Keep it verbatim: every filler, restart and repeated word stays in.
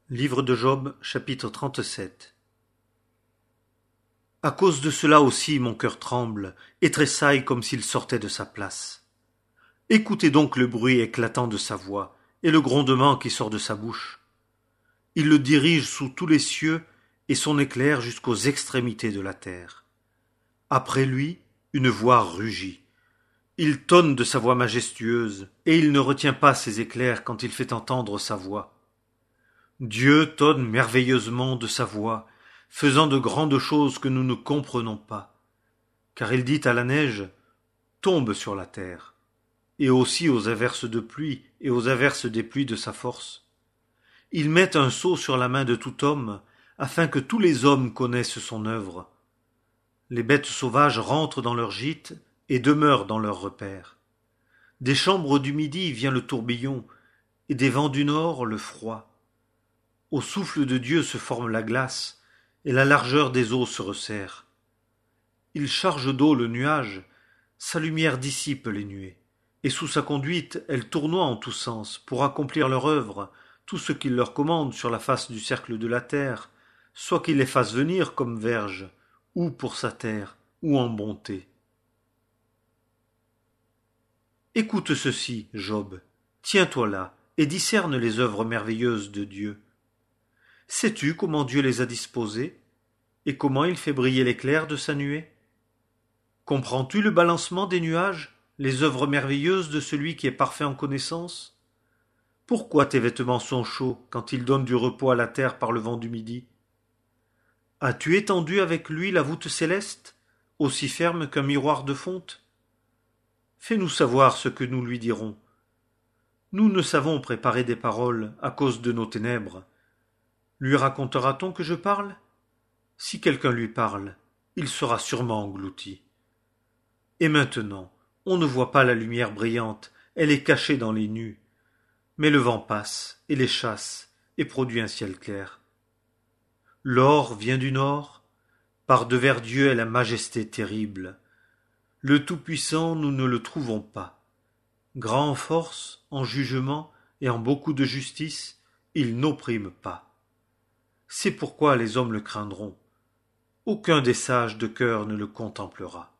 Livre de Job, chapitre trente-sept. À cause de cela aussi mon cœur tremble et tressaille comme s'il sortait de sa place. Écoutez donc le bruit éclatant de sa voix et le grondement qui sort de sa bouche. Il le dirige sous tous les cieux et son éclair jusqu'aux extrémités de la terre. Après lui, une voix rugit. Il tonne de sa voix majestueuse et il ne retient pas ses éclairs quand il fait entendre sa voix. Dieu tonne merveilleusement de sa voix, faisant de grandes choses que nous ne comprenons pas. Car il dit à la neige, tombe sur la terre, et aussi aux averses de pluie et aux averses des pluies de sa force. Il met un sceau sur la main de tout homme, afin que tous les hommes connaissent son œuvre. Les bêtes sauvages rentrent dans leurs gîtes et demeurent dans leurs repères. Des chambres du midi vient le tourbillon, et des vents du nord le froid. Au souffle de Dieu se forme la glace, et la largeur des eaux se resserre. Il charge d'eau le nuage, sa lumière dissipe les nuées, et sous sa conduite elle tournoie en tous sens, pour accomplir leur œuvre, tout ce qu'il leur commande sur la face du cercle de la terre, soit qu'il les fasse venir comme verges, ou pour sa terre, ou en bonté. Écoute ceci, Job, tiens-toi là, et discerne les œuvres merveilleuses de Dieu. Sais-tu comment Dieu les a disposées, et comment il fait briller l'éclair de sa nuée? Comprends-tu le balancement des nuages, les œuvres merveilleuses de celui qui est parfait en connaissance? Pourquoi tes vêtements sont chauds quand il donne du repos à la terre par le vent du midi? As-tu étendu avec lui la voûte céleste, aussi ferme qu'un miroir de fonte? Fais-nous savoir ce que nous lui dirons. Nous ne savons préparer des paroles à cause de nos ténèbres. Lui racontera-t-on que je parle? Si quelqu'un lui parle, il sera sûrement englouti. Et maintenant, on ne voit pas la lumière brillante, elle est cachée dans les nues. Mais le vent passe, et les chasse, et produit un ciel clair. L'or vient du nord, par devers Dieu est la majesté terrible. Le Tout-Puissant, nous ne le trouvons pas. Grand en force, en jugement, et en beaucoup de justice, il n'opprime pas. C'est pourquoi les hommes le craindront. Aucun des sages de cœur ne le contemplera.